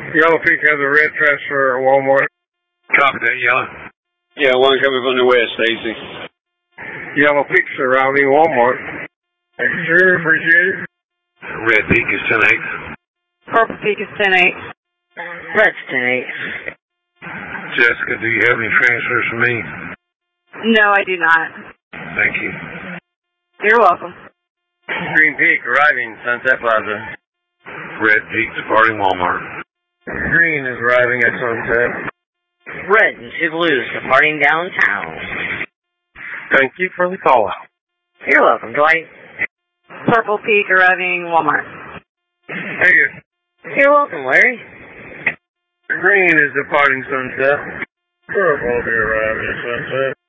Yellow Peak has a red transfer at Walmart. Copy that, Yellow. Yeah, one coming from the west, Stacy. Yellow Peak's arriving at Walmart. Thank you, sir. Appreciate it. Red Peak is 10-8. Purple Peak is 10-8. Red's 10-8. Jessica, do you have any transfers for me? No, I do not. Thank you. You're welcome. Green Peak arriving Sunset Plaza. Red Peak departing Walmart. Green is arriving at Sunset. Red and 2 blues departing downtown. Thank you for the call out. You're welcome, Dwight. Purple Peak arriving Walmart. Thank you. You're welcome, Larry. Green is departing Sunset. Purple will be arriving at Sunset.